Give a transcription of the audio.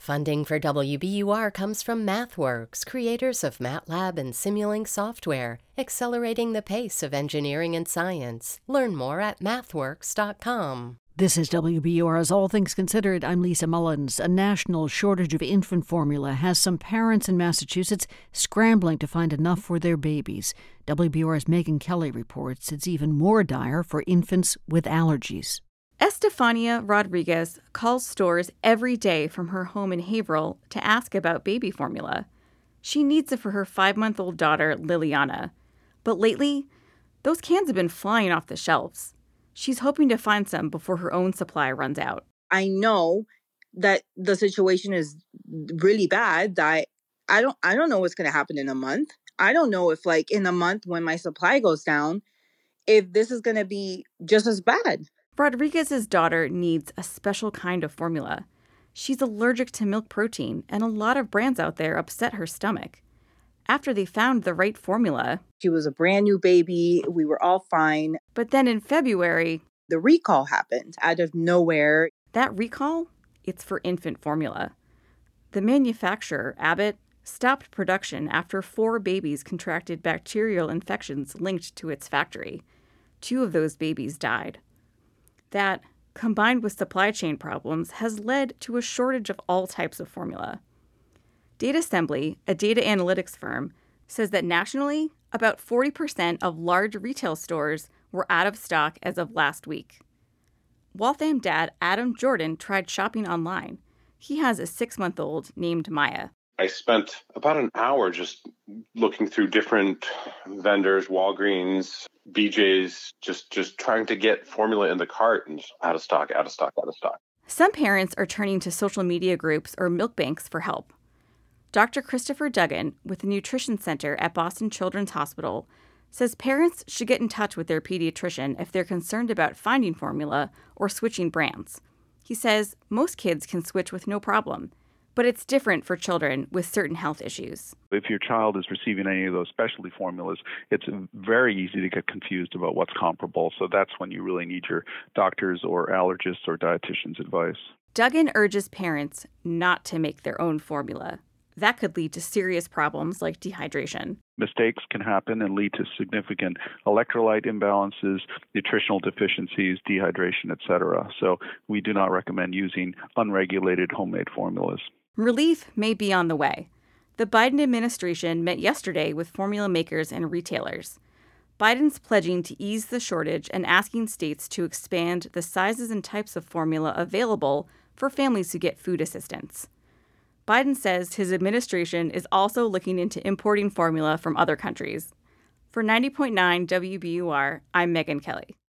Funding for WBUR comes from MathWorks, creators of MATLAB and Simulink software, accelerating the pace of engineering and science. Learn more at mathworks.com. This is WBUR's All Things Considered. I'm Lisa Mullins. A national shortage of infant formula has some parents in Massachusetts scrambling to find enough for their babies. WBUR's Megan Kelly reports it's even more dire for infants with allergies. Estefania Rodriguez calls stores every day from her home in Haverhill to ask about baby formula. She needs it for her 5-month-old daughter, Liliana. But lately, those cans have been flying off the shelves. She's hoping to find some before her own supply runs out. I know that the situation is really bad, that I don't know what's going to happen in a month. I don't know if in a month when my supply goes down, if this is going to be just as bad. Rodriguez's daughter needs a special kind of formula. She's allergic to milk protein, and a lot of brands out there upset her stomach. After they found the right formula, she was a brand new baby. We were all fine. But then in February, the recall happened out of nowhere. That recall? It's for infant formula. The manufacturer, Abbott, stopped production after 4 babies contracted bacterial infections linked to its factory. 2 of those babies died. That, combined with supply chain problems, has led to a shortage of all types of formula. Data Assembly, a data analytics firm, says that nationally, about 40% of large retail stores were out of stock as of last week. Waltham dad Adam Jordan tried shopping online. He has a 6-month-old named Maya. I spent about an hour just looking through different vendors, Walgreens, BJ's, just trying to get formula in the cart, and just out of stock. Some parents are turning to social media groups or milk banks for help. Dr. Christopher Duggan, with the Nutrition Center at Boston Children's Hospital, says parents should get in touch with their pediatrician if they're concerned about finding formula or switching brands. He says most kids can switch with no problem, but it's different for children with certain health issues. If your child is receiving any of those specialty formulas, it's very easy to get confused about what's comparable. So that's when you really need your doctor's or allergist's or dietitian's advice. Duggan urges parents not to make their own formula. That could lead to serious problems like dehydration. Mistakes can happen and lead to significant electrolyte imbalances, nutritional deficiencies, dehydration, etc. So we do not recommend using unregulated homemade formulas. Relief may be on the way. The Biden administration met yesterday with formula makers and retailers. Biden's pledging to ease the shortage and asking states to expand the sizes and types of formula available for families who get food assistance. Biden says his administration is also looking into importing formula from other countries. For 90.9 WBUR, I'm Megan Kelly.